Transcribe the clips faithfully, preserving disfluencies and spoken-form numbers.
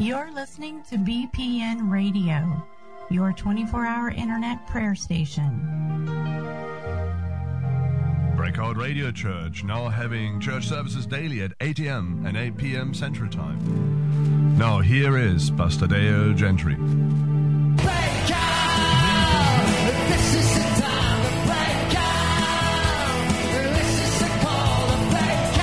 You're listening to B P N Radio, your twenty-four hour internet prayer station. Breakout Radio Church, now having church services daily at eight a.m. and eight p.m. Central Time. Now here is Pastor Dale Gentry. Break out! This is the time to break out! This is the call to break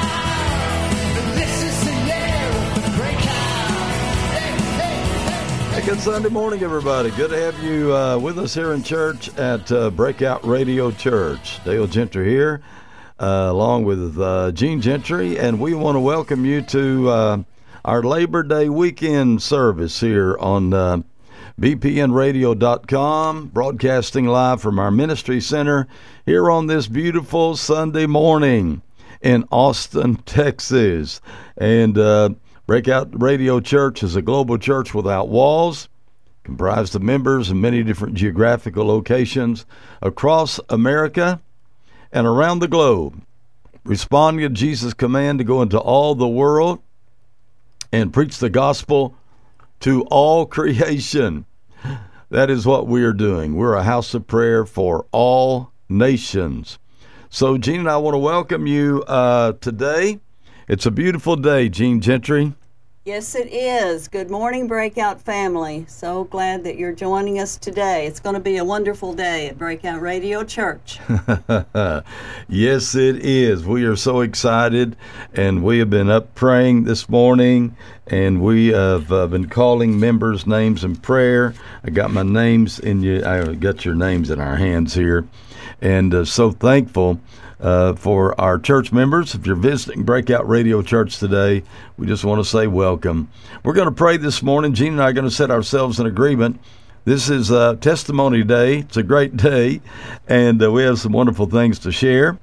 out! This is the year of the breakout! Hey, hey, hey, hey. Good Sunday morning, everybody. Good to have you uh, with us here in church at uh, Breakout Radio Church. Dale Gentry here, uh, along with uh, Gene Gentry, and we want to welcome you to uh, our Labor Day weekend service here on uh, B P N radio dot com, broadcasting live from our ministry center here on this beautiful Sunday morning in Austin, Texas. And uh, Breakout Radio Church is a global church without walls, comprised of members in many different geographical locations across America and around the globe, responding to Jesus' command to go into all the world and preach the gospel to all creation. That is what we are doing. We're a house of prayer for all nations. So, Gene and I want to welcome you uh, today. It's a beautiful day, Gene Gentry. Yes, it is. Good morning, Breakout family. So glad that you're joining us today. It's going to be a wonderful day at Breakout Radio Church. Yes, it is. We are so excited, and we have been up praying this morning, and we have uh, been calling members' names in prayer. I got my names in you. I got your names in our hands here, and uh, so thankful Uh, for our church members. If you're visiting Breakout Radio Church today, we just want to say welcome. We're going to pray this morning. Gene and I are going to set ourselves in agreement. This is uh, Testimony Day. It's a great day, and uh, we have some wonderful things to share.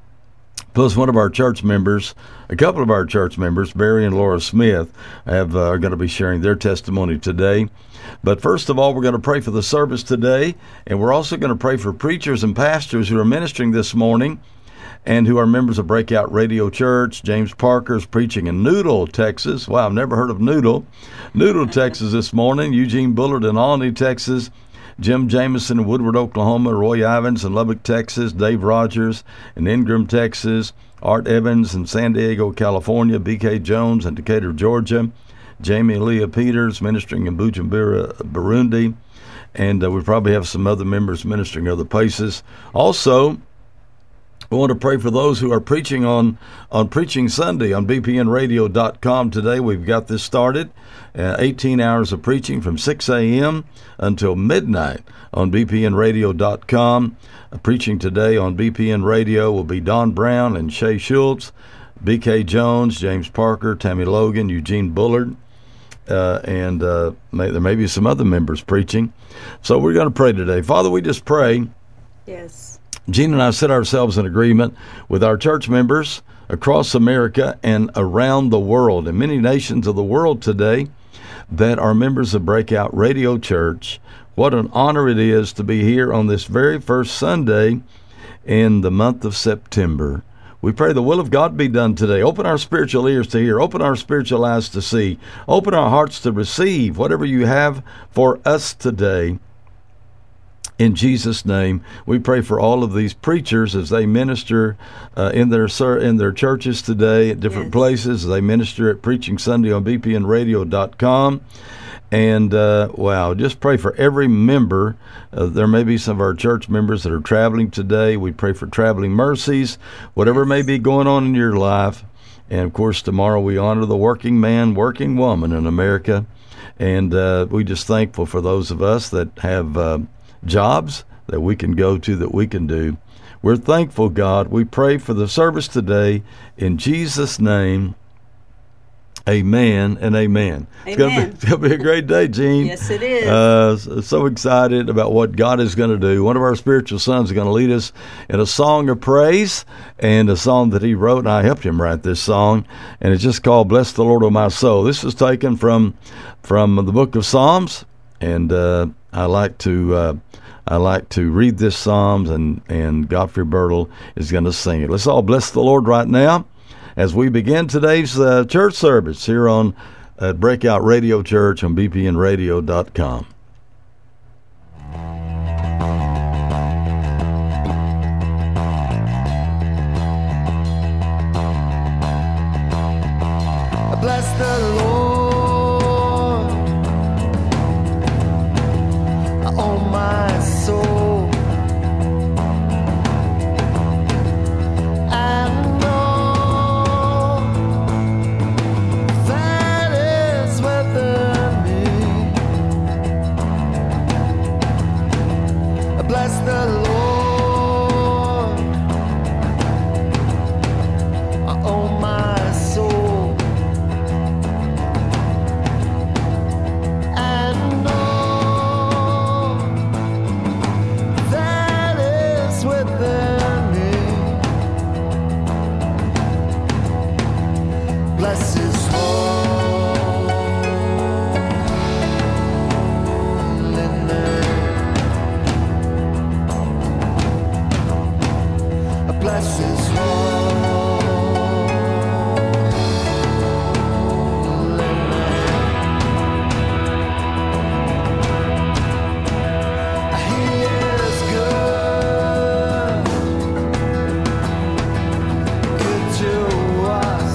Plus, one of our church members, a couple of our church members, Barry and Laura Smith, have uh, are going to be sharing their testimony today. But first of all, we're going to pray for the service today, and we're also going to pray for preachers and pastors who are ministering this morning and who are members of Breakout Radio Church. James Parker is preaching in Noodle, Texas. Wow, I've never heard of Noodle. Noodle, Texas this morning. Eugene Bullard in Albany, Texas. Jim Jameson in Woodward, Oklahoma. Roy Ivins in Lubbock, Texas. Dave Rogers in Ingram, Texas. Art Evans in San Diego, California. B K Jones in Decatur, Georgia. Jamie Leah Peters ministering in Bujumbura, Burundi. And uh, we probably have some other members ministering other places. Also, we want to pray for those who are preaching on, on Preaching Sunday on B P N radio dot com today. We've got this started, uh, eighteen hours of preaching from six a.m. until midnight on B P N radio dot com. Uh, preaching today on B P N Radio will be Don Brown and Shay Schultz, B K Jones, James Parker, Tammy Logan, Eugene Bullard, uh, and uh, may, there may be some other members preaching. So we're going to pray today. Father, we just pray. Yes. Gene and I set ourselves in agreement with our church members across America and around the world, in many nations of the world today that are members of Breakout Radio Church. What an honor it is to be here on this very first Sunday in the month of September. We pray the will of God be done today. Open our spiritual ears to hear. Open our spiritual eyes to see. Open our hearts to receive whatever you have for us today. In Jesus' name, we pray for all of these preachers as they minister uh, in their in their churches today at different yes. places. They minister at Preaching Sunday on B P N radio dot com. And, uh, wow, just pray for every member. Uh, there may be some of our church members that are traveling today. We pray for traveling mercies, whatever yes. may be going on in your life. And, of course, tomorrow we honor the working man, working woman in America. And uh, we just thankful for those of us that have uh, jobs that we can go to, that we can do. We're thankful, God. We pray for the service today in Jesus' name. Amen and amen. Amen. It's going to be, it's going to be a great day, Gene. Yes, it is. Uh, so excited about what God is going to do. One of our spiritual sons is going to lead us in a song of praise, and a song that he wrote, and I helped him write this song, and it's just called Bless the Lord, O my soul. This is taken from from the book of Psalms, and uh, I like to uh, I like to read this Psalms, and, and Godfrey Birtle is going to sing it. Let's all bless the Lord right now as we begin today's uh, church service here on at Breakout Radio Church on b p n radio dot com. Bless the Lord, oh my soul, and all that is within me. Bless the Lord, oh my soul. Bless his holy name. Bless his holy name. He is good, good to us.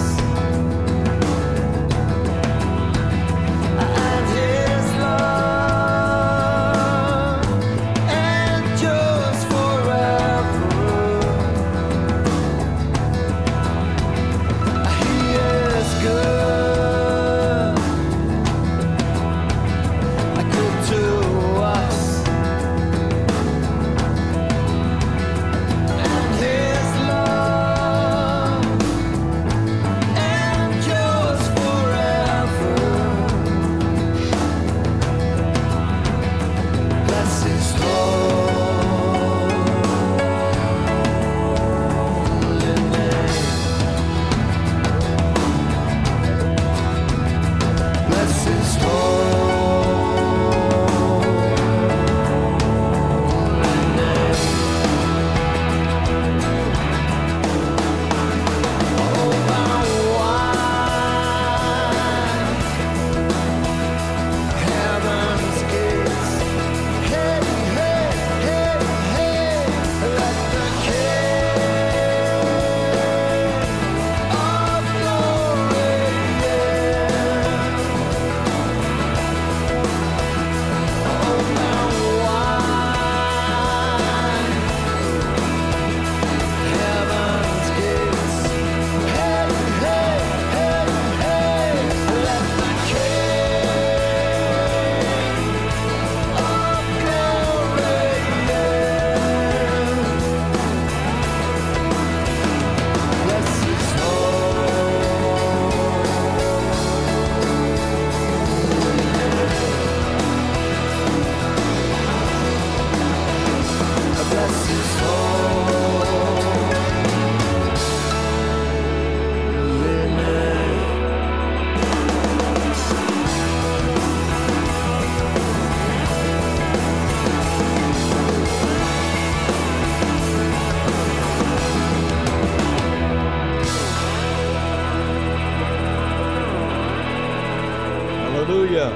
Hallelujah.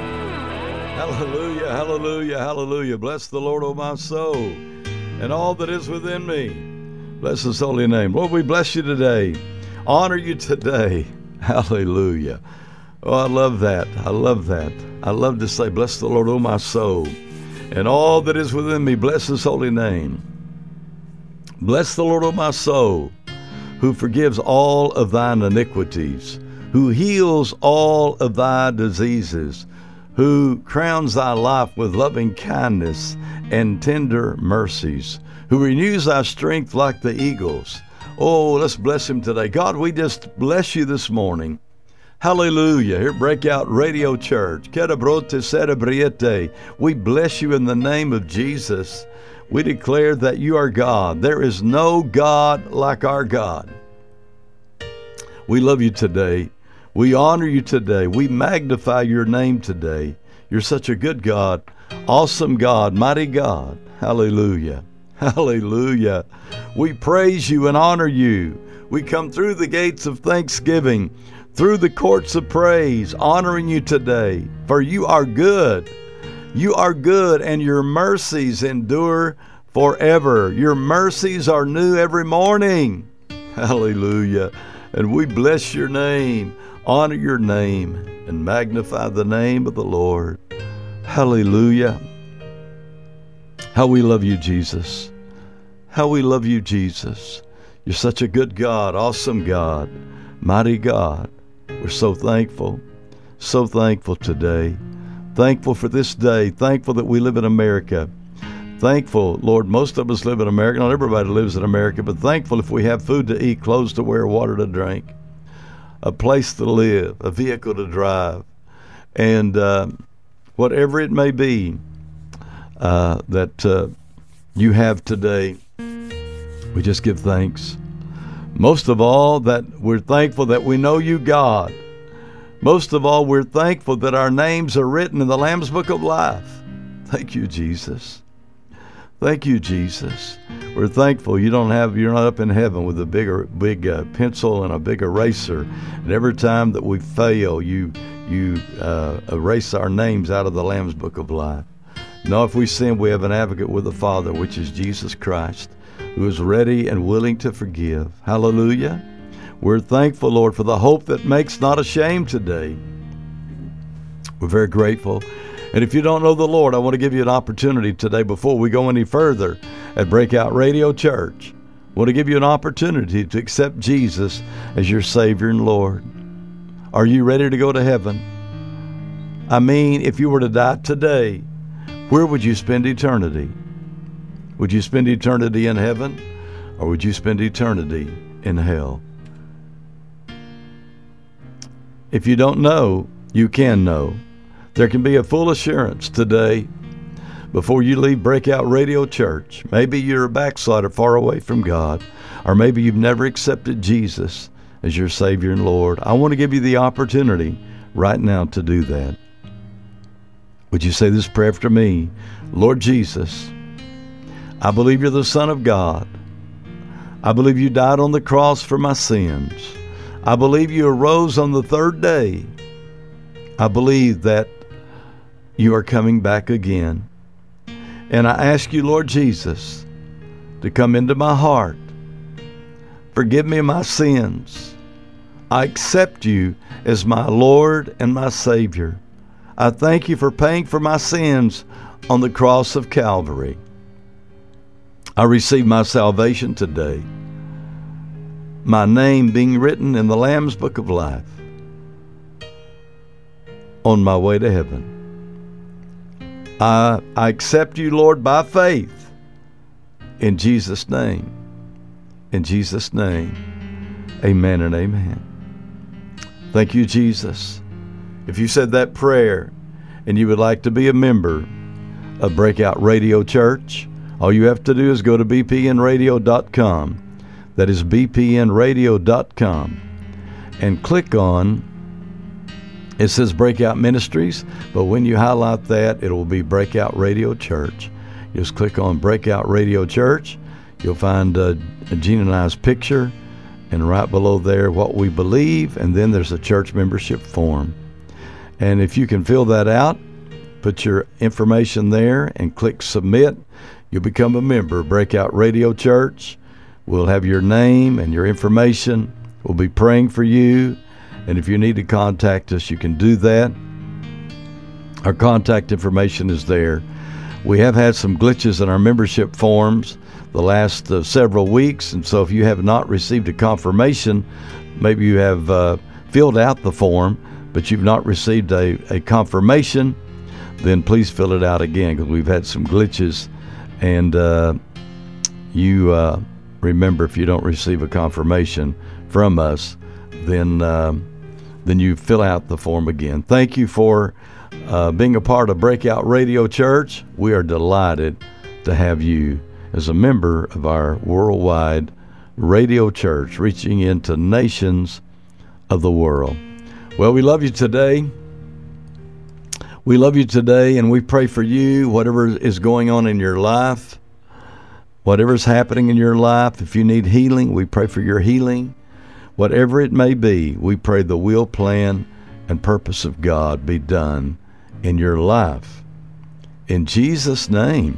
Hallelujah. Hallelujah. Hallelujah. Bless the Lord, O my soul, and all that is within me. Bless his holy name. Lord, we bless you today. Honor you today. Hallelujah. Oh, I love that. I love that. I love to say, bless the Lord, O my soul, and all that is within me. Bless his holy name. Bless the Lord, O my soul, who forgives all of thine iniquities, who heals all of thy diseases, who crowns thy life with loving kindness and tender mercies, who renews thy strength like the eagles. Oh, let's bless him today. God, we just bless you this morning. Hallelujah. Here at Breakout Radio Church. We bless you in the name of Jesus. We declare that you are God. There is no God like our God. We love you today. We honor you today. We magnify your name today. You're such a good God, awesome God, mighty God. Hallelujah. Hallelujah. We praise you and honor you. We come through the gates of thanksgiving, through the courts of praise, honoring you today. For you are good. You are good, and your mercies endure forever. Your mercies are new every morning. Hallelujah. And we bless your name, honor your name, and magnify the name of the Lord. Hallelujah. How we love you, Jesus. How we love you, Jesus. You're such a good God, awesome God, mighty God. We're so thankful, so thankful today. Thankful for this day. Thankful that we live in America. Thankful, Lord, most of us live in America. Not everybody lives in America, but thankful if we have food to eat, clothes to wear, water to drink, a place to live, a vehicle to drive, and uh, whatever it may be uh, that uh, you have today. We just give thanks. Most of all, that we're thankful that we know you, God. Most of all, we're thankful that our names are written in the Lamb's Book of Life. Thank you, Jesus. Thank you, Jesus. We're thankful you don't have, you're not up in heaven with a bigger, big uh, pencil and a big eraser. And every time that we fail, you you uh, erase our names out of the Lamb's Book of Life. No, if we sin, we have an advocate with the Father, which is Jesus Christ, who is ready and willing to forgive. Hallelujah. We're thankful, Lord, for the hope that makes not ashamed today. We're very grateful. And if you don't know the Lord, I want to give you an opportunity today before we go any further at Breakout Radio Church. I want to give you an opportunity to accept Jesus as your Savior and Lord. Are you ready to go to heaven? I mean, if you were to die today, where would you spend eternity? Would you spend eternity in heaven, or would you spend eternity in hell? If you don't know, you can know. There can be a full assurance today before you leave Breakout Radio Church. Maybe you're a backslider far away from God, or maybe you've never accepted Jesus as your Savior and Lord. I want to give you the opportunity right now to do that. Would you say this prayer after me? Lord Jesus, I believe you're the Son of God. I believe you died on the cross for my sins. I believe you arose on the third day. I believe that you are coming back again. And I ask you, Lord Jesus, to come into my heart. Forgive me my sins. I accept you as my Lord and my Savior. I thank you for paying for my sins on the cross of Calvary. I receive my salvation today, my name being written in the Lamb's Book of Life, on my way to heaven. I, I accept you, Lord, by faith, in Jesus' name. In Jesus' name, amen and amen. Thank you, Jesus. If you said that prayer and you would like to be a member of Breakout Radio Church, all you have to do is go to b p n radio dot com. That is b p n radio dot com. And click on, it says Breakout Ministries, but when you highlight that, it will be Breakout Radio Church. Just click on Breakout Radio Church. You'll find uh, Gene and I's picture, and right below there, what we believe, and then there's a church membership form. And if you can fill that out, put your information there and click Submit, you'll become a member of Breakout Radio Church. We'll have your name and your information. We'll be praying for you. And if you need to contact us, you can do that. Our contact information is there. We have had some glitches in our membership forms the last uh, several weeks. And so if you have not received a confirmation, maybe you have uh, filled out the form, but you've not received a, a confirmation, then please fill it out again, because we've had some glitches. And uh, you uh, remember, if you don't receive a confirmation from us, then uh, then you fill out the form again. Thank you for uh, being a part of Breakout Radio Church. We are delighted to have you as a member of our worldwide radio church, reaching into nations of the world. Well, we love you today. We love you today, and we pray for you, whatever is going on in your life, whatever's happening in your life. If you need healing, we pray for your healing. Whatever it may be, we pray the will, plan, and purpose of God be done in your life. In Jesus' name.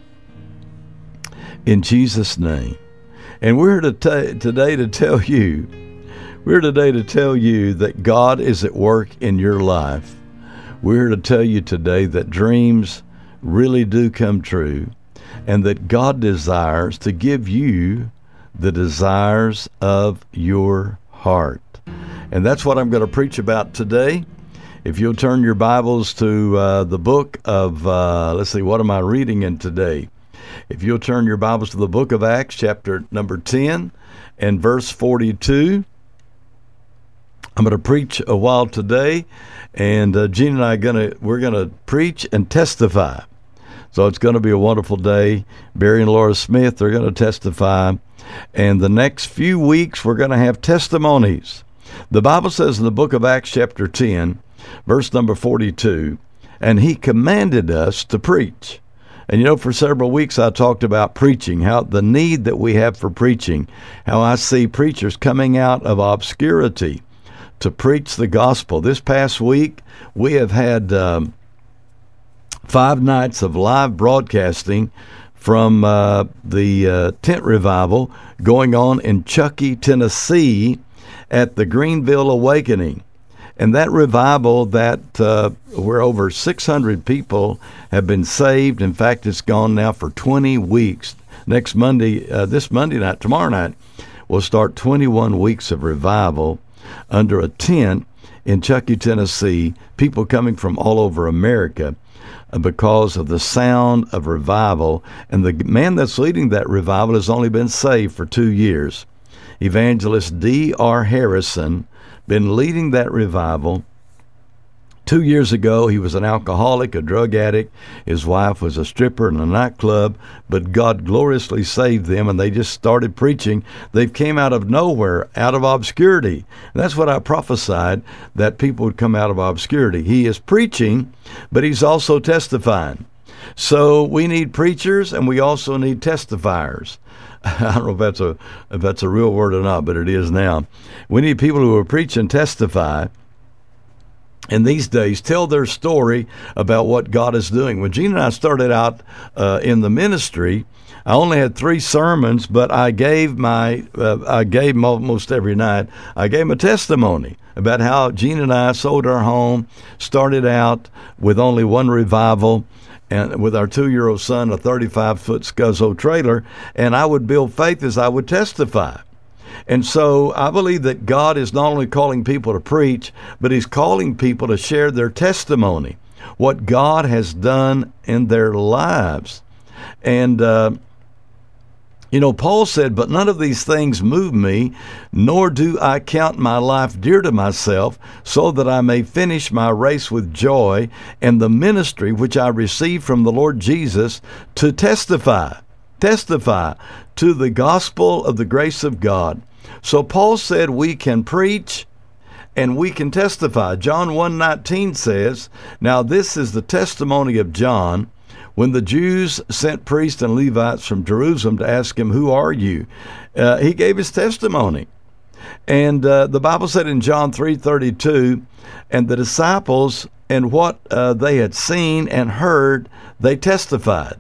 In Jesus' name. And we're to t- today to tell you, we're today to tell you that God is at work in your life. We're to tell you today that dreams really do come true, and that God desires to give you the desires of your heart. And that's what I'm going to preach about today. If you'll turn your Bibles to uh, the book of, uh, let's see, what am I reading in today? If you'll turn your Bibles to the book of Acts, chapter number ten and verse forty-two. I'm going to preach a while today, and uh, Gene and I are going to, we're going to preach and testify. So it's going to be a wonderful day. Barry and Laura Smith are going to testify. And the next few weeks, we're going to have testimonies. The Bible says in the book of Acts chapter ten, verse number forty-two, and he commanded us to preach. And you know, for several weeks I talked about preaching, how the need that we have for preaching, how I see preachers coming out of obscurity to preach the gospel. This past week, we have had um, five nights of live broadcasting from uh, the uh, tent revival going on in Chuckey, Tennessee at the Greenville Awakening. And that revival, that uh, where over six hundred people have been saved. In fact, it's gone now for twenty weeks. Next Monday, uh, this Monday night, tomorrow night, we'll start twenty-one weeks of revival under a tent in Chuckey, Tennessee, people coming from all over America because of the sound of revival. And the man that's leading that revival has only been saved for two years. Evangelist D R Harrison, been leading that revival. Two years ago, he was an alcoholic, a drug addict. His wife was a stripper in a nightclub, but God gloriously saved them, and they just started preaching. They came out of nowhere, out of obscurity. And that's what I prophesied, that people would come out of obscurity. He is preaching, but he's also testifying. So we need preachers, and we also need testifiers. I don't know if that's a if that's a real word or not, but it is now. We need people who will preach and testify. In these days, tell their story about what God is doing. When Gene and I started out uh, in the ministry, I only had three sermons, but I gave my uh, I gave almost every night. I gave a testimony about how Gene and I sold our home, started out with only one revival, and with our two-year-old son, a thirty-five foot Scuzzo trailer, and I would build faith as I would testify. And so I believe that God is not only calling people to preach, but he's calling people to share their testimony, what God has done in their lives. And, uh, you know, Paul said, but none of these things move me, nor do I count my life dear to myself, so that I may finish my race with joy and the ministry which I received from the Lord Jesus to testify, testify to the gospel of the grace of God. So Paul said we can preach and we can testify. John one nineteen says, now this is the testimony of John, when the Jews sent priests and Levites from Jerusalem to ask him, who are you? Uh, he gave his testimony. And uh, the Bible said in John three thirty-two, and the disciples and what uh, they had seen and heard, they testified.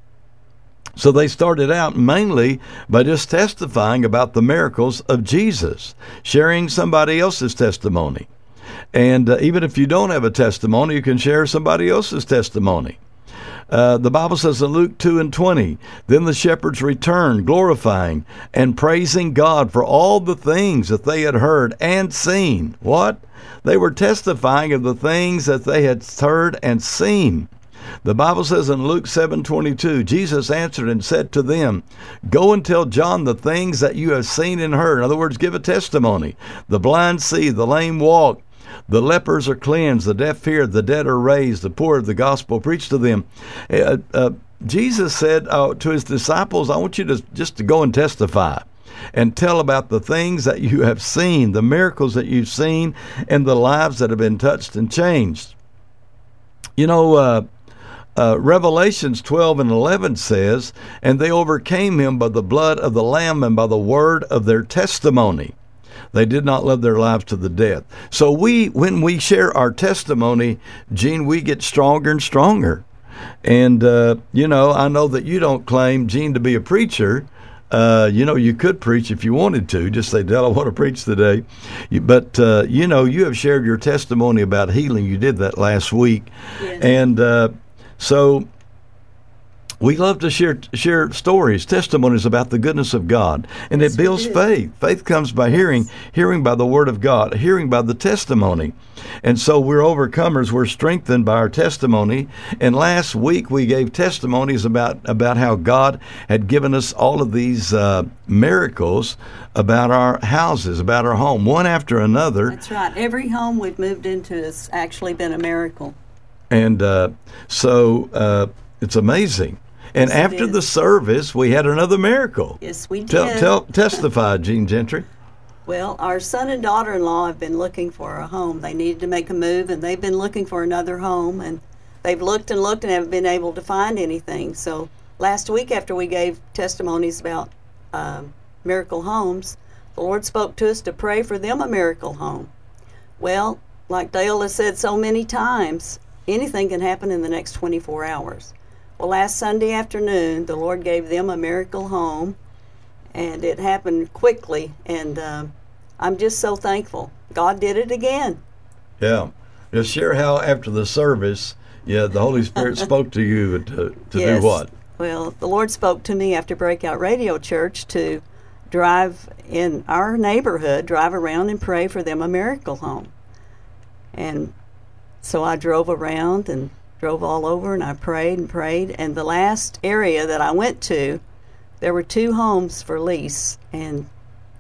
So they started out mainly by just testifying about the miracles of Jesus, sharing somebody else's testimony. And uh, even if you don't have a testimony, you can share somebody else's testimony. Uh, the Bible says in Luke two and twenty, then the shepherds returned, glorifying and praising God for all the things that they had heard and seen. What? They were testifying of the things that they had heard and seen. The Bible says in Luke seven twenty-two, Jesus answered and said to them, go and tell John the things that you have seen and heard. In other words, give a testimony. The blind see, the lame walk, the lepers are cleansed, the deaf hear, the dead are raised, the poor of the gospel preached to them. Uh, uh, Jesus said uh, to his disciples, I want you to just to go and testify and tell about the things that you have seen, the miracles that you've seen, and the lives that have been touched and changed. You know, uh, Uh, Revelations twelve and eleven says, and they overcame him by the blood of the Lamb and by the word of their testimony. They did not love their lives to the death. So we, when we share our testimony, Gene, we get stronger and stronger. And, uh, you know, I know that you don't claim, Gene, to be a preacher. Uh, you know, you could preach if you wanted to. Just say, Dell, I want to preach today. You, but, uh, you know, you have shared your testimony about healing. You did that last week. Yes. And uh, so we love to share share stories, testimonies about the goodness of God. And Yes, it we builds do. faith. Faith comes by hearing, hearing by the Word of God, hearing by the testimony. And so we're overcomers. We're strengthened by our testimony. And last week we gave testimonies about, about how God had given us all of these uh, miracles about our houses, about our home, one after another. That's right. Every home we've moved into has actually been a miracle. And uh, so uh, it's amazing. And Yes, it after is. the service, we had another miracle. Yes, we did. Tell, tell, testify, Gene Gentry. Well, our son and daughter-in-law have been looking for a home. They needed to make a move, and they've been looking for another home, and they've looked and looked and haven't been able to find anything. So last week, after we gave testimonies about um, miracle homes, the Lord spoke to us to pray for them a miracle home. Well, like Dale has said so many times, anything can happen in the next twenty-four hours. Well, last Sunday afternoon, the Lord gave them a miracle home, and it happened quickly, and um, I'm just so thankful. God did it again. Yeah. Just share how after the service, yeah, the Holy Spirit spoke to you to, to Yes. do what? Well, the Lord spoke to me after Breakout Radio Church to drive in our neighborhood, drive around and pray for them a miracle home. And so I drove around and drove all over, and I prayed and prayed. And the last area that I went to, there were two homes for lease. And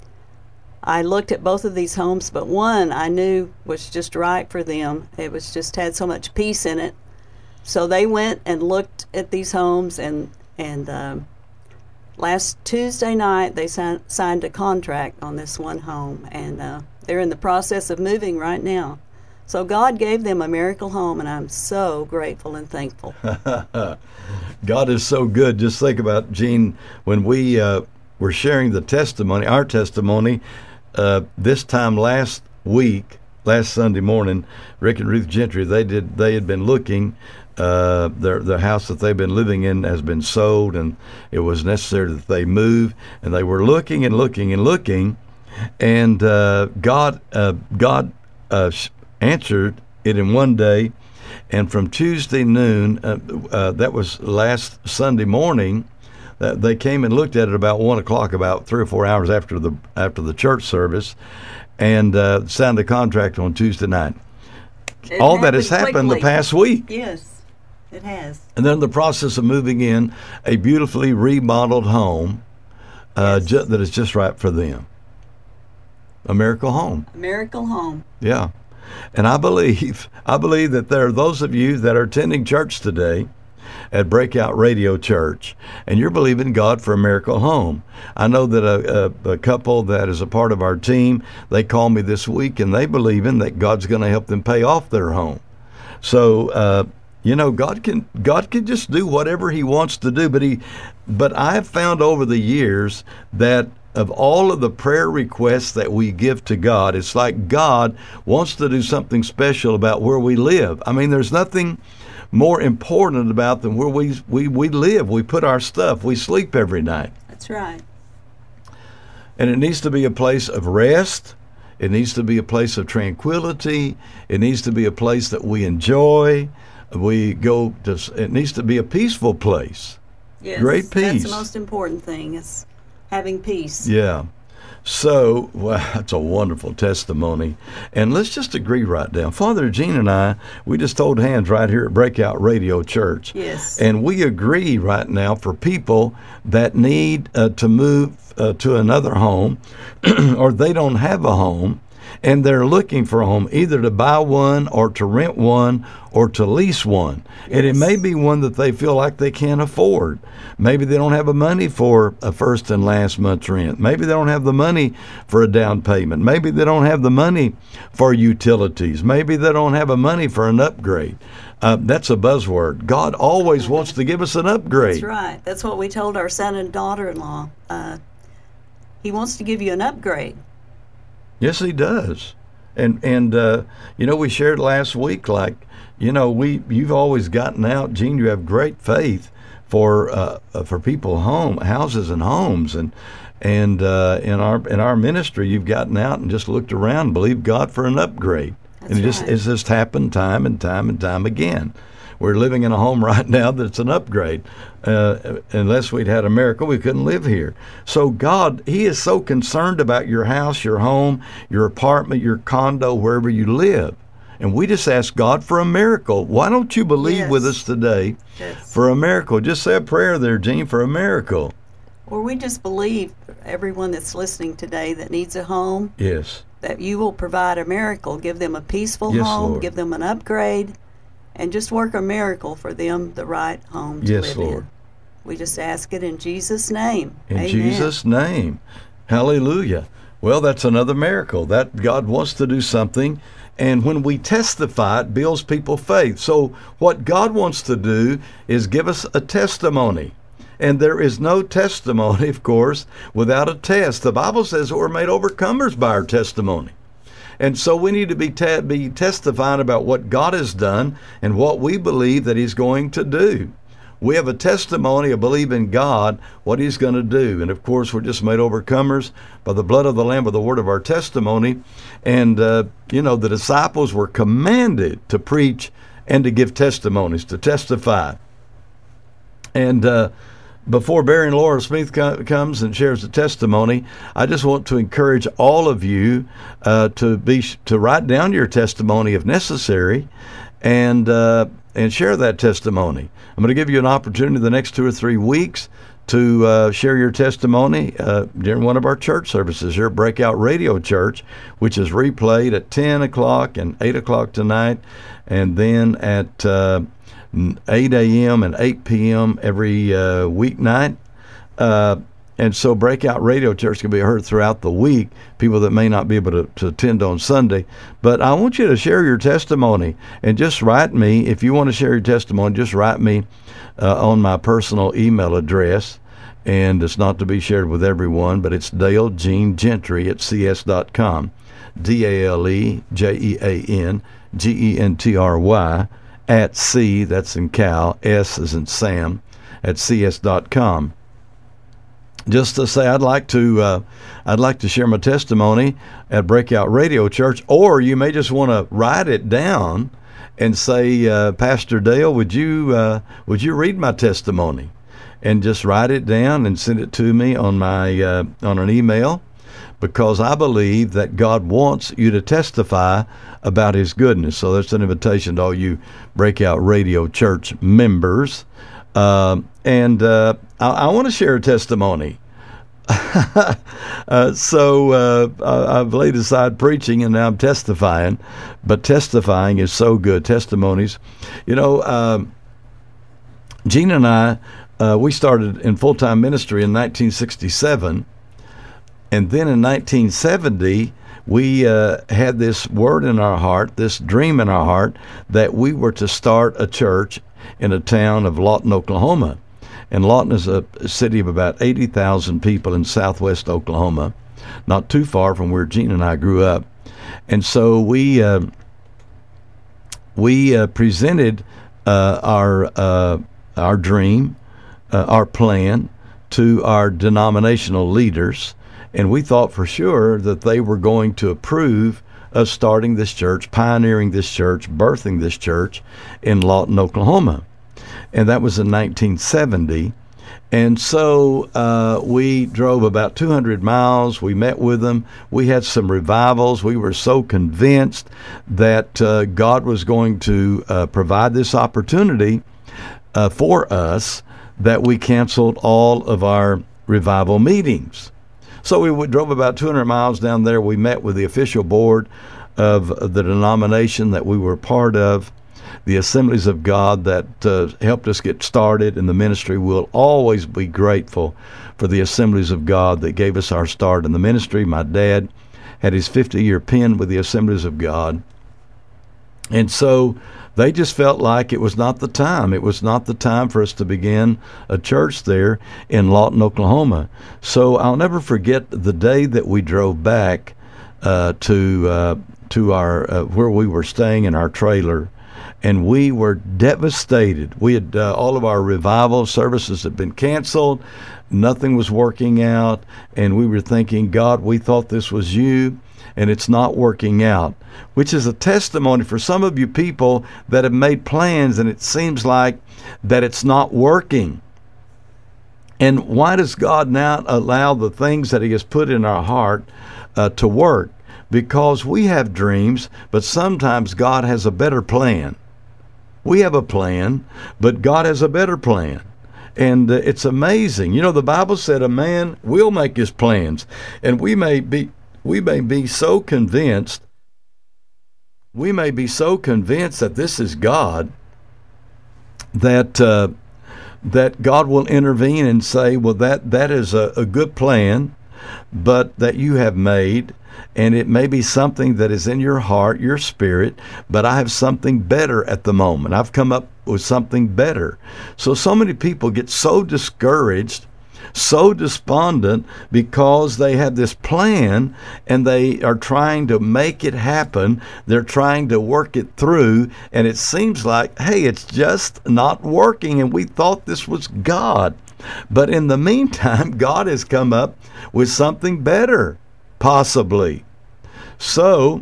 I looked at both of these homes, but one I knew was just right for them. It was just had so much peace in it. So they went and looked at these homes, and and um, last Tuesday night they si- signed a contract on this one home, and uh, they're in the process of moving right now. So God gave them a miracle home, and I'm so grateful and thankful. God is so good. Just think about, Gene, when we uh, were sharing the testimony, our testimony, uh, this time last week, last Sunday morning, Rick and Ruth Gentry, they did. They had been looking. Uh, their the house that they've been living in has been sold, and it was necessary that they move. And they were looking and looking and looking, and uh, God, uh, God uh, answered it in one day. And from Tuesday noon, uh, uh, that was last Sunday morning, uh, they came and looked at it about one o'clock, about three or four hours after the after the church service, and uh, signed a contract on Tuesday night. It All that has happened the quickly. past week. Yes, it has. And then the process of moving in a beautifully remodeled home uh, Yes. ju- that is just right for them. A miracle home. A miracle home. Yeah. And I believe, I believe that there are those of you that are attending church today at Breakout Radio Church, and you're believing God for a miracle home. I know that a, a, a couple that is a part of our team, they called me this week, and they believe in that God's going to help them pay off their home. So, uh, you know, God can God can just do whatever He wants to do. But He, but I've found over the years that of all of the prayer requests that we give to God, it's like God wants to do something special about where we live. I mean, there's nothing more important about than where we we, we live. We put our stuff. We sleep every night. That's right. And it needs to be a place of rest. It needs to be a place of tranquility. It needs to be a place that we enjoy. We go to, it needs to be a peaceful place. Yes, Great That's peace. the most important thing, is having peace. Yeah. So, wow, that's a wonderful testimony. And let's just agree right now. Father Gene and I, we just hold hands right here at Breakout Radio Church. Yes. And we agree right now for people that need uh, to move uh, to another home or they don't have a home and they're looking for a home, either to buy one or to rent one or to lease one. And it Yes. may be one that they feel like they can't afford. Maybe they don't have the money for a first and last month's rent. Maybe they don't have the money for a down payment. Maybe they don't have the money for utilities. Maybe they don't have the money for an upgrade. Uh, that's a buzzword. God always wants to give us an upgrade. That's right. That's what we told our son and daughter-in-law. Uh, he wants to give you an upgrade. Yes, he does. And and uh, you know, we shared last week, like, you know, we you've always gotten out, Gene. You have great faith for uh, for people home houses and homes, and and uh, in our in our ministry, you've gotten out and just looked around, and believed God for an upgrade, That's and it just right. it's just happened time and time and time again. We're living in a home right now that's an upgrade. Uh, unless we'd had a miracle, we couldn't live here. So God, He is so concerned about your house, your home, your apartment, your condo, wherever you live. And we just ask God for a miracle. Why don't you believe Yes. with us today Yes. for a miracle? Just say a prayer there, Gene, for a miracle. Or we just believe everyone that's listening today that needs a home, Yes. that you will provide a miracle, give them a peaceful Yes, home, Lord. give them an upgrade, and just work a miracle for them, the right home to Yes, live Lord. in. We just ask it in Jesus' name. In Amen. Jesus' name. Hallelujah. Well, that's another miracle. That God wants to do something. And when we testify, it builds people's faith. So what God wants to do is give us a testimony. And there is no testimony, of course, without a test. The Bible says that we're made overcomers by our testimony. And so we need to be te- be testifying about what God has done and what we believe that He's going to do. We have a testimony of believing God, what He's going to do. And of course, we're just made overcomers by the blood of the Lamb, by the word of our testimony. And, uh, you know, the disciples were commanded to preach and to give testimonies, to testify. And uh, before Barry and Laura Smith co- comes and shares the testimony, I just want to encourage all of you uh, to be to write down your testimony if necessary, and uh, and share that testimony. I'm going to give you an opportunity the next two or three weeks to uh, share your testimony uh, during one of our church services here at Breakout Radio Church, which is replayed at ten o'clock and eight o'clock tonight, and then at uh, eight a.m. and eight p.m. every uh, weeknight. Uh, and so Breakout Radio Church can be heard throughout the week, people that may not be able to, to attend on Sunday. But I want you to share your testimony, and just write me. If you want to share your testimony, just write me uh, on my personal email address. And it's not to be shared with everyone, but it's Dale Gene Gentry at c s dot com. D A L E J E A N G E N T R Y at C, that's in Cal, S as in Sam, at c s dot com. Just to say, I'd like to, uh, I'd like to share my testimony at Breakout Radio Church, or you may just want to write it down and say, uh, Pastor Dale, would you, uh, would you read my testimony, and just write it down and send it to me on my, uh, on an email, because I believe that God wants you to testify about His goodness. So that's an invitation to all you Breakout Radio Church members. Uh, and uh, I, I want to share a testimony. uh, so uh, I've laid aside preaching and now I'm testifying. But testifying is so good. Testimonies. You know, uh, Gene and I, uh, we started in full-time ministry in nineteen sixty-seven. And then in nineteen seventy, we uh, had this word in our heart, this dream in our heart, that we were to start a church in a town of Lawton, Oklahoma. And Lawton is a city of about eighty thousand people in southwest Oklahoma, not too far from where Gene and I grew up. And so we uh, we uh, presented uh, our uh, our dream, uh, our plan, to our denominational leaders. And we thought for sure that they were going to approve of starting this church, pioneering this church, birthing this church in Lawton, Oklahoma. And that was in nineteen seventy. And so uh, we drove about two hundred miles. We met with them. We had some revivals. We were so convinced that uh, God was going to uh, provide this opportunity uh, for us that we canceled all of our revival meetings. So we w- drove about two hundred miles down there. We met with the official board of the denomination that we were part of, the Assemblies of God that uh, helped us get started in the ministry. We'll always be grateful for the Assemblies of God that gave us our start in the ministry. My dad had his fifty-year pen with the Assemblies of God. And so they just felt like it was not the time. It was not the time for us to begin a church there in Lawton, Oklahoma. So I'll never forget the day that we drove back uh, to uh, to our uh, where we were staying in our trailer, and we were devastated. We had uh, all of our revival services had been canceled. Nothing was working out, and we were thinking, God, we thought this was you, and it's not working out, which is a testimony for some of you people that have made plans, and it seems like that it's not working. And why does God now allow the things that he has put in our heart uh, to work? Because we have dreams, but sometimes God has a better plan. We have a plan, but God has a better plan. And uh, it's amazing. You know, the Bible said a man will make his plans. And we may be we may be so convinced, we may be so convinced that this is God, that uh, that God will intervene and say, well, that, that is a, a good plan, but that you have made, and it may be something that is in your heart, your spirit, but I have something better at the moment. I've come up with something better. So, so many people get so discouraged, so despondent, because they have this plan and they are trying to make it happen. They're trying to work it through, and it seems like, hey, it's just not working, and we thought this was God. But in the meantime, God has come up with something better, possibly. So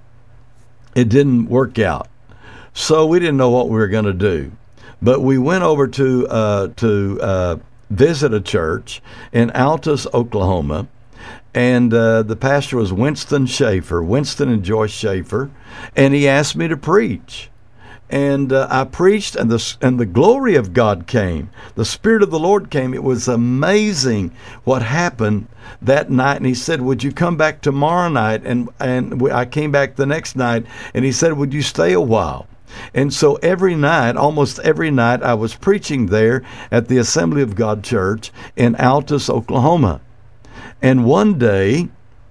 it didn't work out. So we didn't know what we were going to do. But we went over to uh, to uh, visit a church in Altus, Oklahoma, and uh, the pastor was Winston Schaefer, Winston and Joyce Schaefer, and he asked me to preach. And uh, I preached, and the and the glory of God came. The Spirit of the Lord came. It was amazing what happened that night. And he said, would you come back tomorrow night? And, and we, I came back the next night, and he said, would you stay a while? And so every night, almost every night, I was preaching there at the Assembly of God Church in Altus, Oklahoma. And one day,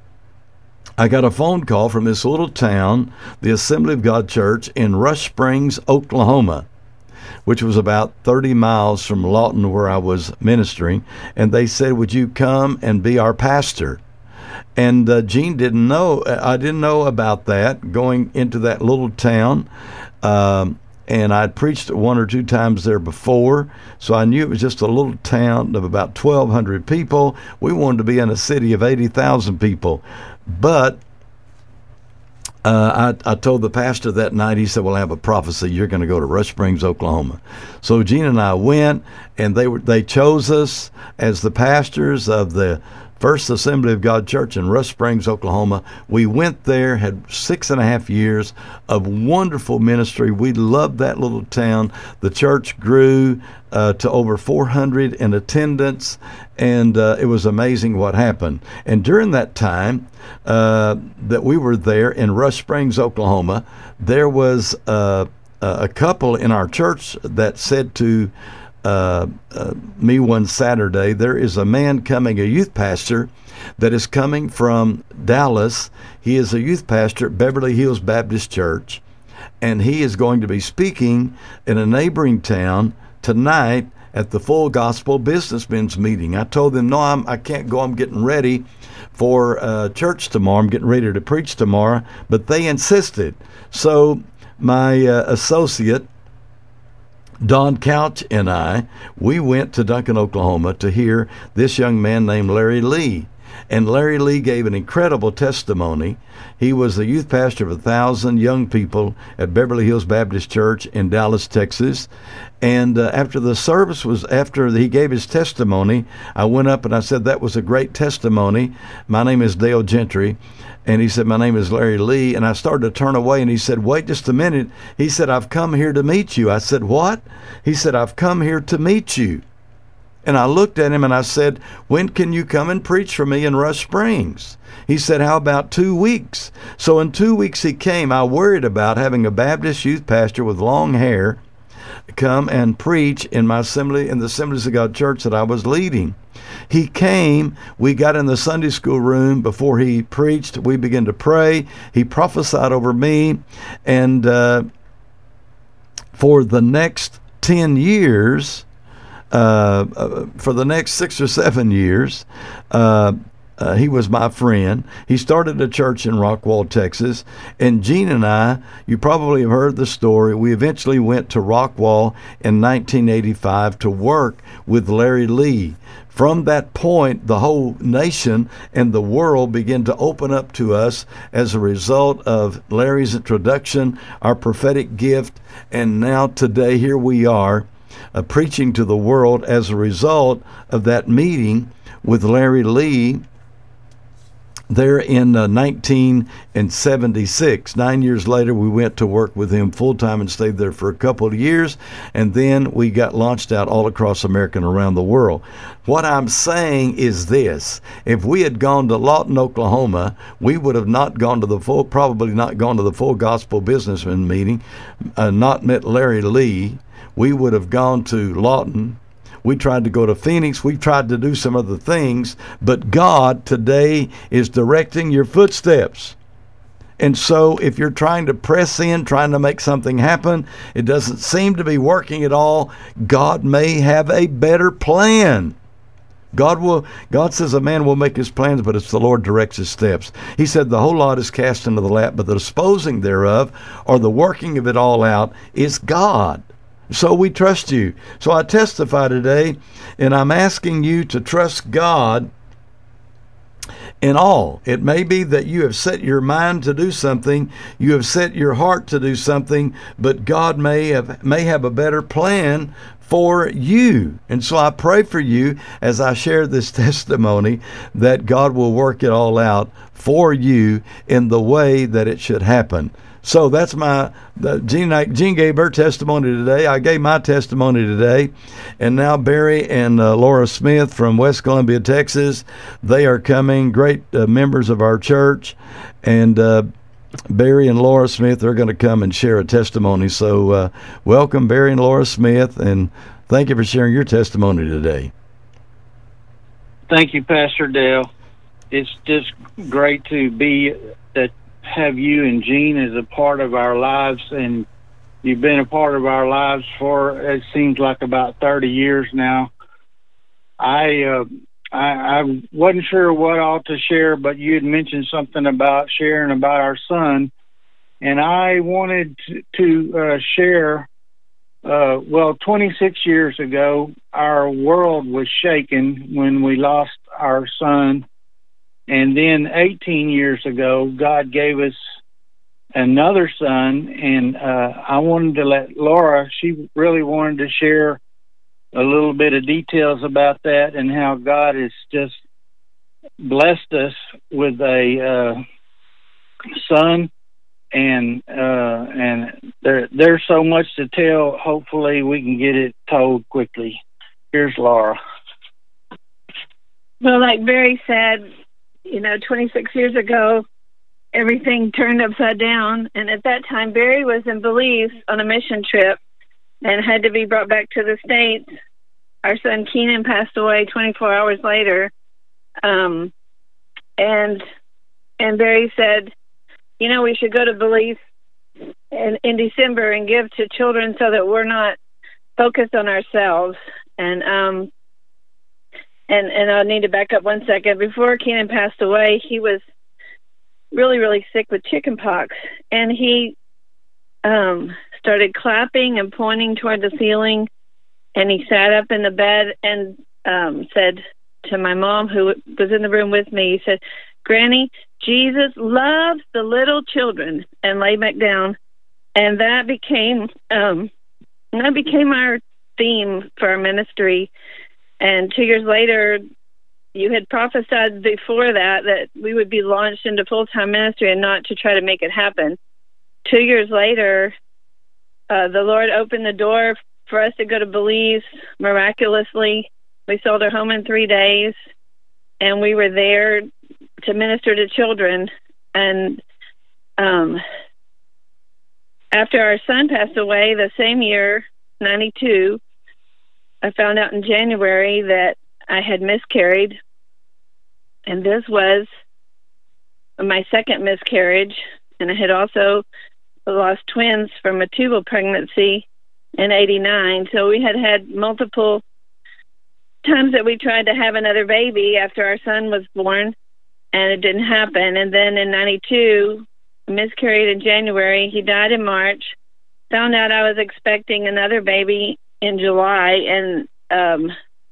I got a phone call from this little town, the Assembly of God Church in Rush Springs, Oklahoma, which was about thirty miles from Lawton, where I was ministering. And they said, would you come and be our pastor? And uh, Gene didn't know, I didn't know about that, going into that little town. Um, and I'd preached one or two times there before, so I knew it was just a little town of about twelve hundred people. We wanted to be in a city of eighty thousand people. But uh, I, I told the pastor that night, he said, well, I have a prophecy. You're going to go to Rush Springs, Oklahoma. So Gene and I went, and they were they chose us as the pastors of the First Assembly of God Church in Rush Springs, Oklahoma. We went there, had six and a half years of wonderful ministry. We loved that little town. The church grew uh, to over four hundred in attendance, and uh, it was amazing what happened. And during that time uh, that we were there in Rush Springs, Oklahoma, there was uh, a couple in our church that said to Uh, uh, me one Saturday, there is a man coming, a youth pastor, that is coming from Dallas. He is a youth pastor at Beverly Hills Baptist Church, and he is going to be speaking in a neighboring town tonight at the Full Gospel Businessmen's Meeting. I told them, no, I'm, I can't go. I'm getting ready for uh, church tomorrow. I'm getting ready to preach tomorrow, but they insisted. So my uh, associate, Don Couch, and I, we went to Duncan, Oklahoma to hear this young man named Larry Lee. And Larry Lee gave an incredible testimony. He was the youth pastor of a thousand young people at Beverly Hills Baptist Church in Dallas, Texas. And uh, after the service was, after he gave his testimony, I went up and I said, that was a great testimony. My name is Dale Gentry. And he said, my name is Larry Lee. And I started to turn away, and he said, wait just a minute. He said, I've come here to meet you. I said, what? He said, I've come here to meet you. And I looked at him and I said, when can you come and preach for me in Rush Springs? He said, how about two weeks? So in two weeks he came. I worried about having a Baptist youth pastor with long hair come and preach in my assembly, in the Assemblies of God church that I was leading. He came, we got in the Sunday school room before he preached, we began to pray, he prophesied over me, and uh, for the next ten years, uh, uh, for the next six or seven years, uh, Uh, he was my friend. He started a church in Rockwall, Texas. And Gene and I, you probably have heard the story, we eventually went to Rockwall in nineteen eighty-five to work with Larry Lee. From that point, the whole nation and the world began to open up to us as a result of Larry's introduction, our prophetic gift, and now today here we are uh, preaching to the world as a result of that meeting with Larry Lee there in uh, nineteen seventy-six. Nine years later, we went to work with him full-time and stayed there for a couple of years, and then we got launched out all across America and around the world. What I'm saying is this: if we had gone to Lawton, Oklahoma, we would have not gone to the full, probably not gone to the full gospel businessman meeting, uh, not met Larry Lee. We would have gone to Lawton. We tried to go to Phoenix. We tried to do some other things, but God today is directing your footsteps. And so if you're trying to press in, trying to make something happen, it doesn't seem to be working at all, God may have a better plan. God will. God says a man will make his plans, but it's the Lord directs his steps. He said the whole lot is cast into the lap, but the disposing thereof, or the working of it all out, is God. So we trust you. So I testify today, and I'm asking you to trust God in all. It may be that you have set your mind to do something, you have set your heart to do something, but God may have may have a better plan for you. And so I pray for you as I share this testimony that God will work it all out for you in the way that it should happen. So that's my, the, Jean, Jean gave her testimony today. I gave my testimony today. And now Barry and uh, Laura Smith from West Columbia, Texas, they are coming, great uh, members of our church. And uh, Barry and Laura Smith are going to come and share a testimony. So uh, welcome, Barry and Laura Smith, and thank you for sharing your testimony today. Thank you, Pastor Dale. It's just great to be that. Have you and Jean as a part of our lives, and you've been a part of our lives for, it seems like, about thirty years now. I, uh, I I wasn't sure what all to share, but you had mentioned something about sharing about our son, and I wanted to, to uh, share, uh, well, twenty-six years ago, our world was shaken when we lost our son. And then eighteen years ago, God gave us another son, and uh, I wanted to let Laura, she really wanted to share a little bit of details about that and how God has just blessed us with a uh, son, and uh, and there there's so much to tell. Hopefully we can get it told quickly. Here's Laura. Well, like Barry said, you know, twenty-six years ago, everything turned upside down. And at that time, Barry was in Belize on a mission trip and had to be brought back to the States. Our son Keenan passed away twenty-four hours later. Um, and and Barry said, you know, we should go to Belize in, in December and give to children so that we're not focused on ourselves. And um And and I need to back up one second. Before Keenan passed away, he was really, really sick with chickenpox. And he um, started clapping and pointing toward the ceiling. And he sat up in the bed and um, said to my mom, who was in the room with me, he said, "Granny, Jesus loves the little children," and lay back down. And that became um, that became our theme for our ministry. And two years later, you had prophesied before that that we would be launched into full-time ministry and not to try to make it happen. Two years later, uh, the Lord opened the door for us to go to Belize miraculously. We sold our home in three days, and we were there to minister to children. And um, after our son passed away the same year, ninety-two, I found out in January that I had miscarried, and this was my second miscarriage, and I had also lost twins from a tubal pregnancy in eighty-nine, so we had had multiple times that we tried to have another baby after our son was born, and it didn't happen. And then in ninety-two, miscarried in January. He died in March. Found out I was expecting another baby in July, and um,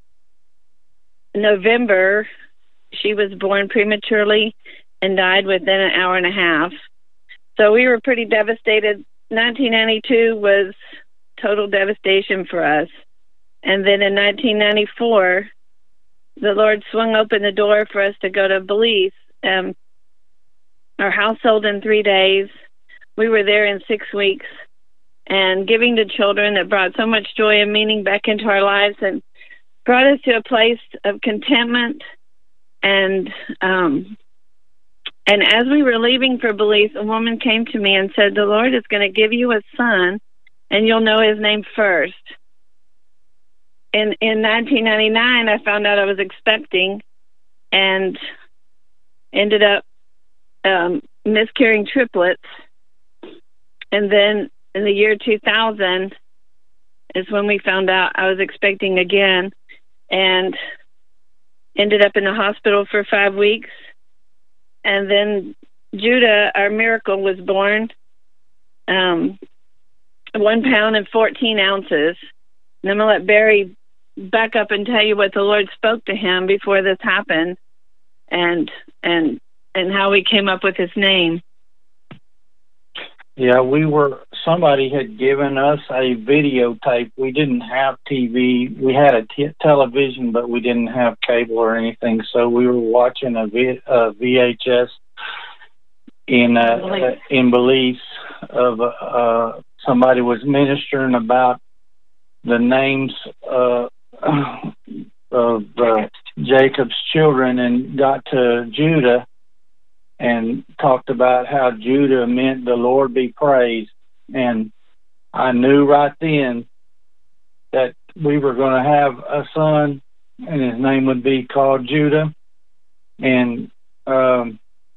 November, she was born prematurely and died within an hour and a half. So we were pretty devastated. nineteen ninety-two was total devastation for us. And then in nineteen ninety-four, the Lord swung open the door for us to go to Belize. Um, our house sold in three days. We were there in six weeks. And giving to children that brought so much joy and meaning back into our lives and brought us to a place of contentment. And um, and as we were leaving for Belize, a woman came to me and said, the Lord is going to give you a son, and you'll know his name first. In, in nineteen ninety-nine, I found out I was expecting and ended up um, miscarrying triplets. And then in the year two thousand is when we found out I was expecting again, and ended up in the hospital for five weeks. And then Judah, our miracle, was born, um, one pound and fourteen ounces. And I'm going to let Barry back up and tell you what the Lord spoke to him before this happened, and and and how we came up with his name. Yeah, we were, somebody had given us a videotape. We didn't have T V. We had a t- television, but we didn't have cable or anything. So we were watching a, v- a V H S in uh, Belize. in Belize of uh, somebody was ministering about the names uh, of uh, Jacob's children, and got to Judah and talked about how Judah meant the Lord be praised. And I knew right then that we were going to have a son, and his name would be called Judah. And um,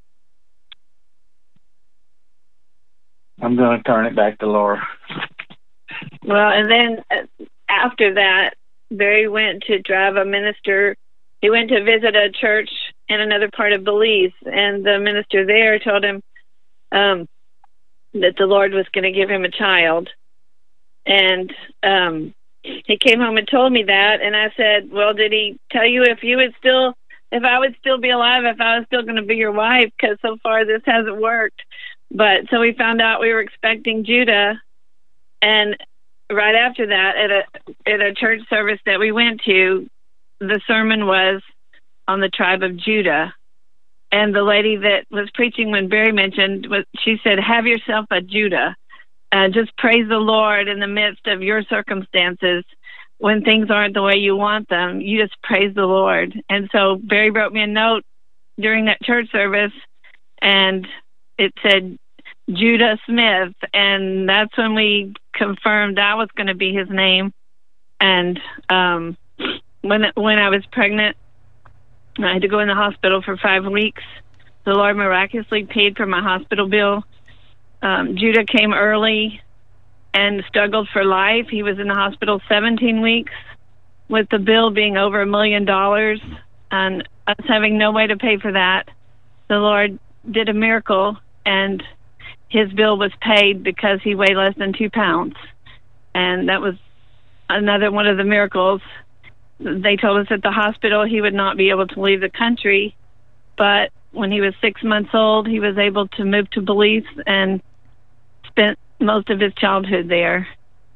I'm going to turn it back to Laura. Well, and then after that, Barry went to drive a minister. He went to visit a church in another part of Belize, and the minister there told him um, that the Lord was going to give him a child. And um, he came home and told me that, and I said, well, did he tell you if you would still, if I would still be alive, if I was still going to be your wife? Because so far this hasn't worked. But so we found out we were expecting Judah, and right after that, at a at a church service that we went to, the sermon was on the tribe of Judah. And the lady that was preaching when Barry mentioned, was, she said, have yourself a Judah. Uh, just praise the Lord in the midst of your circumstances. When things aren't the way you want them, you just praise the Lord. And so Barry wrote me a note during that church service, and it said Judah Smith. And that's when we confirmed that was going to be his name. And um, when when I was pregnant, I had to go in the hospital for five weeks. The Lord miraculously paid for my hospital bill. Um, Judah came early and struggled for life. He was in the hospital seventeen weeks, with the bill being over a million dollars and us having no way to pay for that. The Lord did a miracle, and his bill was paid because he weighed less than two pounds. And that was another one of the miracles. They told us at the hospital he would not be able to leave the country, but when he was six months old, he was able to move to Belize and spent most of his childhood there.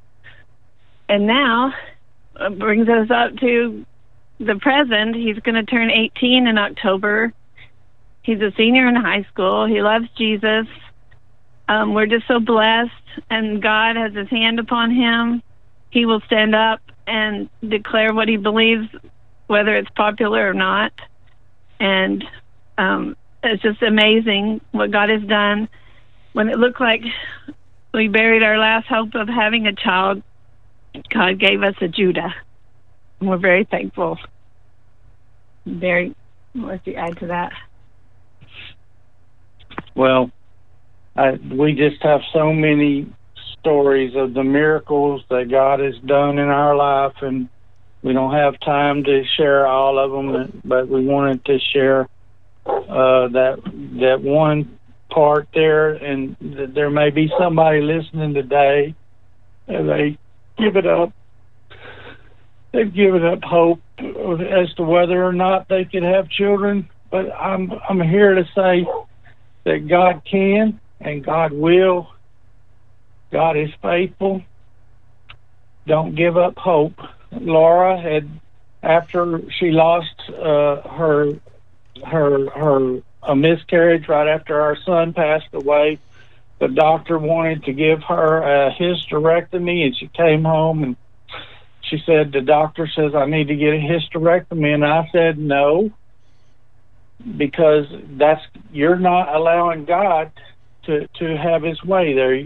And now it brings us up to the present. He's going to turn eighteen in October. He's a senior in high school. He loves Jesus. Um, we're just so blessed, and God has his hand upon him. He will stand up and declare what he believes, whether it's popular or not. And um, it's just amazing what God has done. When it looked like we buried our last hope of having a child, God gave us a Judah. And we're very thankful. Barry, what do you add to that? Well, I, we just have so many stories of the miracles that God has done in our life, and we don't have time to share all of them, but we wanted to share uh, that that one part there, and th- there may be somebody listening today, and they give it up. They've given up hope as to whether or not they could have children. But I'm I'm here to say that God can and God will. God is faithful. Don't give up hope. Laura had, after she lost uh, her her her a miscarriage right after our son passed away, the doctor wanted to give her a hysterectomy, and she came home and she said, the doctor says I need to get a hysterectomy, and I said no, because that's you're not allowing God to to have His way there.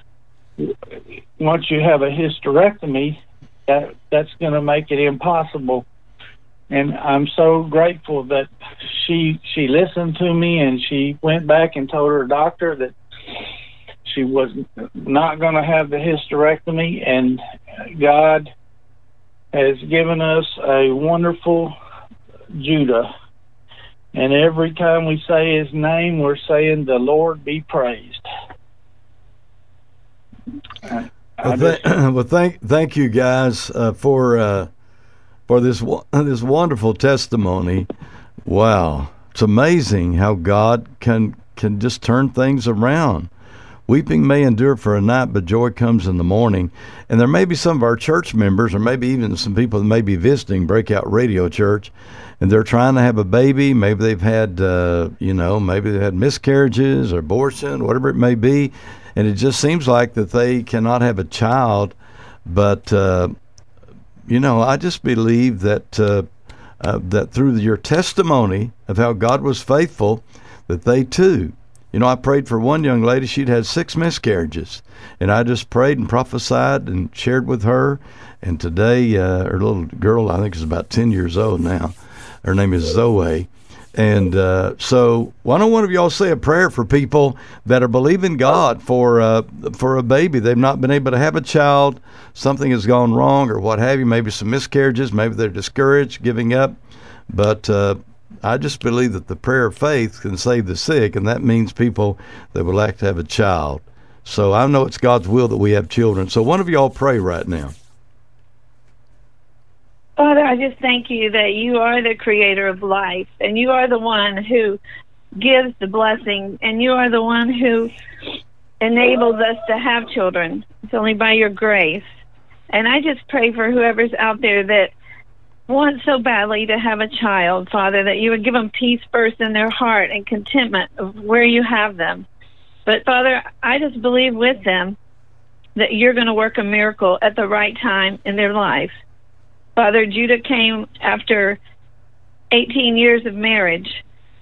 Once you have a hysterectomy, that that's going to make it impossible. And I'm so grateful that she she listened to me, and she went back and told her doctor that she was not going to have the hysterectomy, and God has given us a wonderful Judah. And every time we say his name, we're saying, the Lord be praised. I, I well, th- well, thank thank you guys uh, for uh, for this this wonderful testimony. Wow, it's amazing how God can can just turn things around. Weeping may endure for a night, but joy comes in the morning. And there may be some of our church members, or maybe even some people that may be visiting Breakout Radio Church, and they're trying to have a baby. Maybe they've had, uh, you know, maybe they've had miscarriages or abortion, whatever it may be. And it just seems like that they cannot have a child. But, uh, you know, I just believe that uh, uh, that through your testimony of how God was faithful, that they too, you know, I prayed for one young lady. She'd had six miscarriages. And I just prayed and prophesied and shared with her. And today, uh, her little girl, I think, is about ten years old now. Her name is Zoe. And uh, so why don't one of y'all say a prayer for people that are believing God for uh, for a baby? They've not been able to have a child. Something has gone wrong or what have you. Maybe some miscarriages. Maybe they're discouraged, giving up. But uh, I just believe that the prayer of faith can save the sick, and that means people that would like to have a child. So I know it's God's will that we have children. So one of y'all pray right now. Father, I just thank you that you are the creator of life, and you are the one who gives the blessing, and you are the one who enables us to have children. It's only by your grace. And I just pray for whoever's out there that wants so badly to have a child, Father, that you would give them peace first in their heart and contentment of where you have them. But, Father, I just believe with them that you're going to work a miracle at the right time in their life. Father, Judah came after eighteen years of marriage,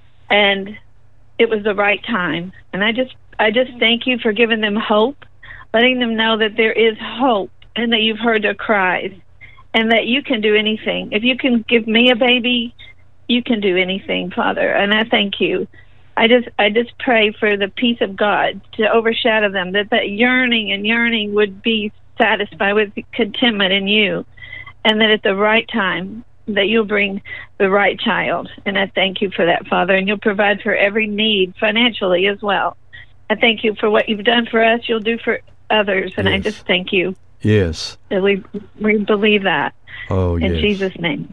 and it was the right time. And I just I just thank you for giving them hope, letting them know that there is hope and that you've heard their cries and that you can do anything. If you can give me a baby, you can do anything, Father. And I thank you. I just I just pray for the peace of God to overshadow them, that that yearning and yearning would be satisfied with contentment in you. And that at the right time, that you'll bring the right child. And I thank you for that, Father. And you'll provide for every need financially as well. I thank you for what you've done for us. You'll do for others. And yes. I just thank you. Yes. That we, we believe that. Oh, in yes. Jesus' name.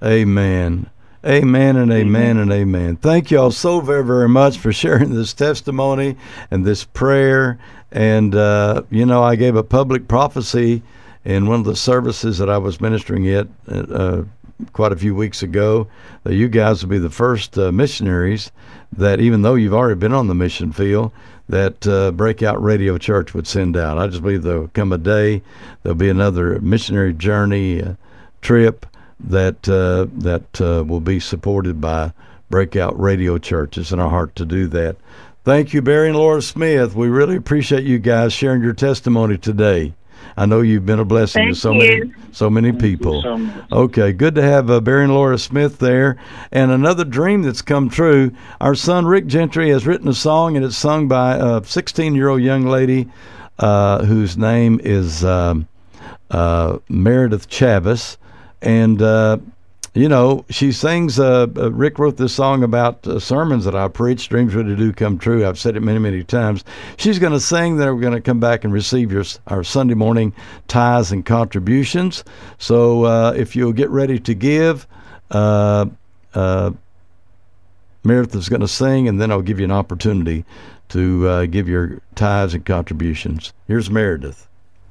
Amen. Amen and amen and amen. Thank you all so very, very much for sharing this testimony and this prayer. And, uh, you know, I gave a public prophecy in one of the services that I was ministering at uh, quite a few weeks ago, that you guys will be the first uh, missionaries that, even though you've already been on the mission field, that uh, Breakout Radio Church would send out. I just believe there'll come a day, there'll be another missionary journey uh, trip that uh, that uh, will be supported by Breakout Radio Church. It's in our heart to do that. Thank you, Barry and Laura Smith. We really appreciate you guys sharing your testimony today. I know you've been a blessing Thank to so you. many so many people. So much. Okay, good to have uh, Barry and Laura Smith there. And another dream that's come true, our son Rick Gentry has written a song, and it's sung by a sixteen-year-old young lady uh, whose name is um, uh, Meredith Chavis. And uh, you know, she sings, uh, uh, Rick wrote this song about uh, sermons that I preach, dreams really do come true. I've said it many, many times. She's going to sing, then we're going to come back and receive your our Sunday morning tithes and contributions. So uh, if you'll get ready to give, uh, uh, Meredith is going to sing, and then I'll give you an opportunity to uh, give your tithes and contributions. Here's Meredith.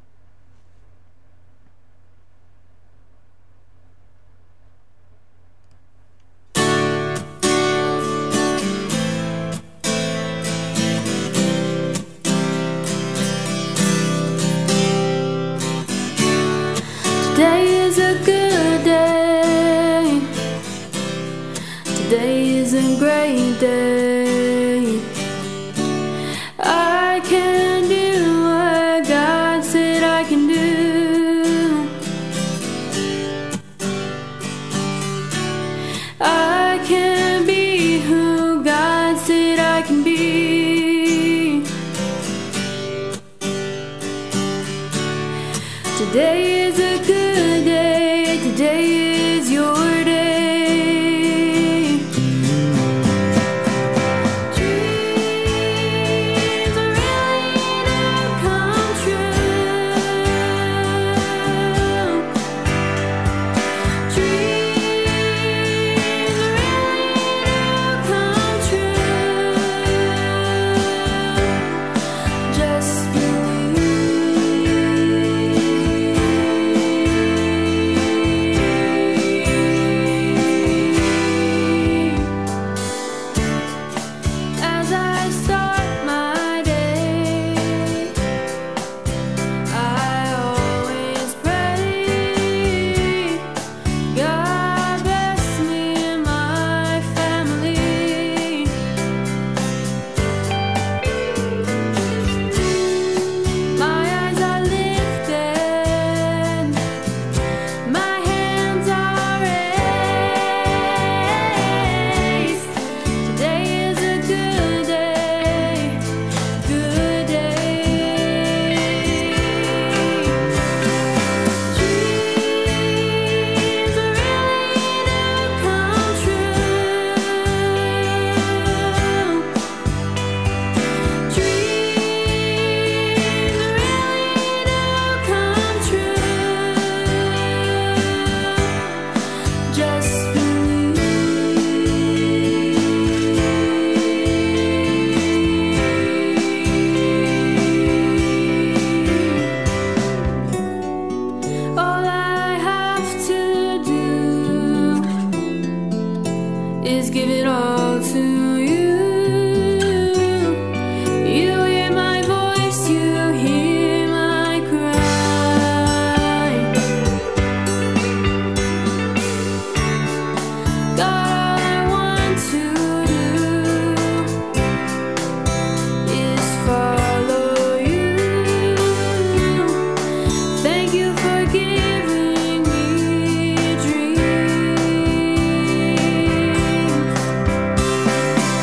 Today is a good day. Today is a great day. I can do what God said I can do. I can be who God said I can be. Today is a good day. Today is your day. Dreams are really do come true. Dreams are really do come true. Just as I start my day, I always pray, God bless me and my family. My eyes are lifted, my hands are raised. Today is a good day, good day. Dreams are really do come true. Dreams are really do come true. Just believe. All I have to do is give it all to you. You hear my voice, you hear my cry. God, all I want to do is follow you. Thank you for giving me dreams.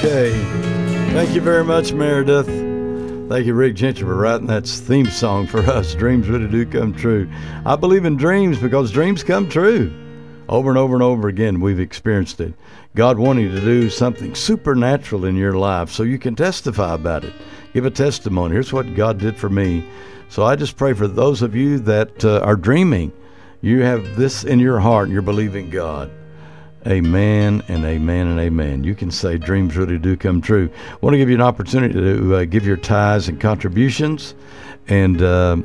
Okay. Thank you very much, Meredith. Thank you, Rick Gentry, for writing that theme song for us. Dreams really do come true. I believe in dreams because dreams come true. Over and over and over again, we've experienced it. God wanting to do something supernatural in your life so you can testify about it. Give a testimony. Here's what God did for me. So I just pray for those of you that uh, are dreaming. You have this in your heart and you're believing God. Amen and amen and amen. You can say dreams really do come true. I want to give you an opportunity to uh, give your tithes and contributions. And uh,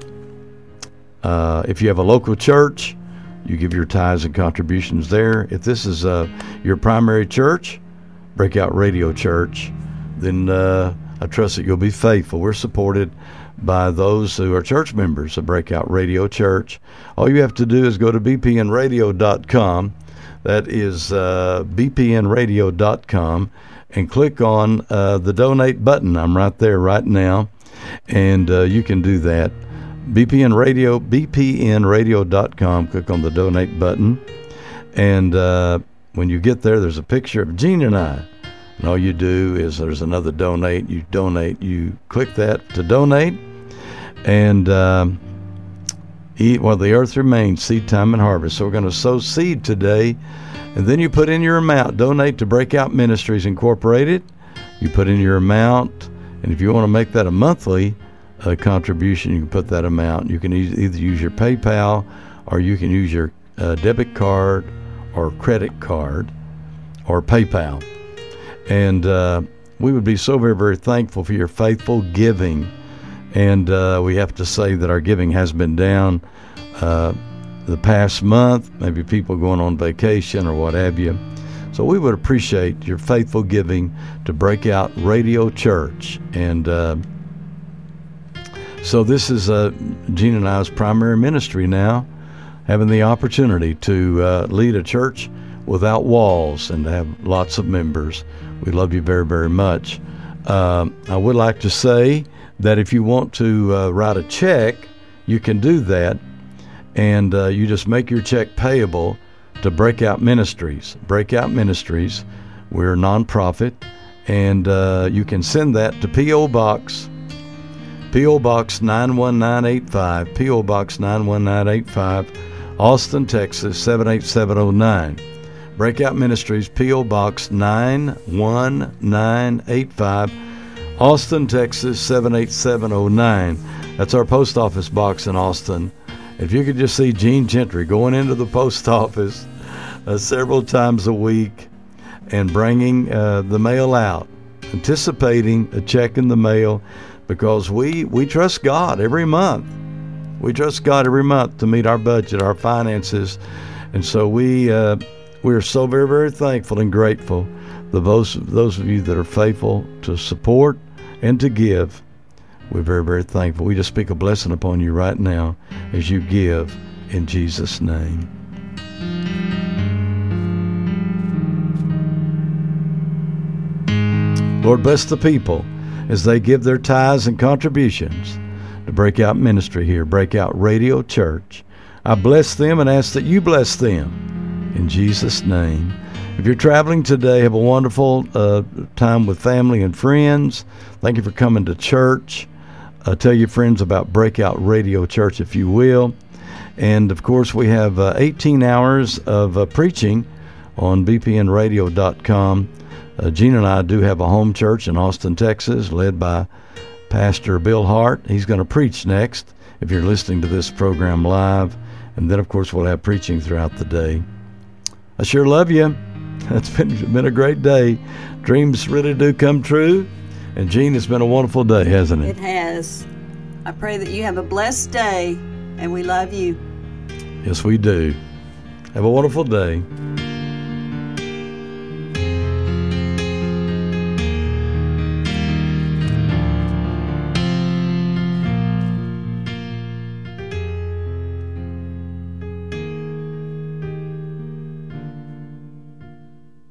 uh, if you have a local church, you give your tithes and contributions there. If this is uh, your primary church, Breakout Radio Church, then uh, I trust that you'll be faithful. We're supported by those who are church members of Breakout Radio Church. All you have to do is go to b p n radio dot com. That is uh, b p n radio dot com, and click on uh, the donate button. I'm right there right now, and uh, you can do that. B P N Radio, b p n radio dot com. Click on the donate button, and uh, when you get there, there's a picture of Gene and I. And all you do is there's another donate. You donate. You click that to donate, and um, eat while the earth remains, seed time and harvest. So we're going to sow seed today, and then you put in your amount. Donate to Breakout Ministries Incorporated. You put in your amount, and if you want to make that a monthly uh, contribution, you can put that amount. You can e- either use your PayPal, or you can use your uh, debit card or credit card or PayPal. And uh, we would be so very, very thankful for your faithful giving. And uh, we have to say that our giving has been down uh, the past month, maybe people going on vacation or what have you. So we would appreciate your faithful giving to Breakout Radio Church. And uh, so this is uh, Gene and I's primary ministry now, having the opportunity to uh, lead a church without walls and to have lots of members. We love you very, very much. Uh, I would like to say that if you want to uh, write a check, you can do that, and uh, you just make your check payable to Breakout Ministries. Breakout Ministries, we're a nonprofit, and uh, you can send that to P O. Box, P O. Box nine one nine eight five, P O. Box nine one nine eight five, Austin, Texas seven eight seven oh nine. Breakout Ministries, P O. Box nine one nine eight five, Austin, Texas seven eight seven oh nine. That's our post office box in Austin. If you could just see Gene Gentry going into the post office uh, several times a week and bringing uh, the mail out, anticipating a check in the mail, because we, we trust God every month. We trust God every month to meet our budget, our finances. And so we uh, we are so very, very thankful and grateful to those, those of you that are faithful to support and to give. We're very, very thankful. We just speak a blessing upon you right now as you give in Jesus' name. Lord, bless the people as they give their tithes and contributions to Breakout Ministry here, Breakout Radio Church. I bless them and ask that you bless them in Jesus' name. If you're traveling today, have a wonderful uh, time with family and friends. Thank you for coming to church. Uh, tell your friends about Breakout Radio Church, if you will. And, of course, we have uh, eighteen hours of uh, preaching on b p n radio dot com. Uh, Gene and I do have a home church in Austin, Texas, led by Pastor Bill Hart. He's going to preach next if you're listening to this program live. And then, of course, we'll have preaching throughout the day. I sure love you. It's been, been a great day. Dreams really do come true. And, Gene, it's been a wonderful day, hasn't it? It has. I pray that you have a blessed day, and we love you. Yes, we do. Have a wonderful day.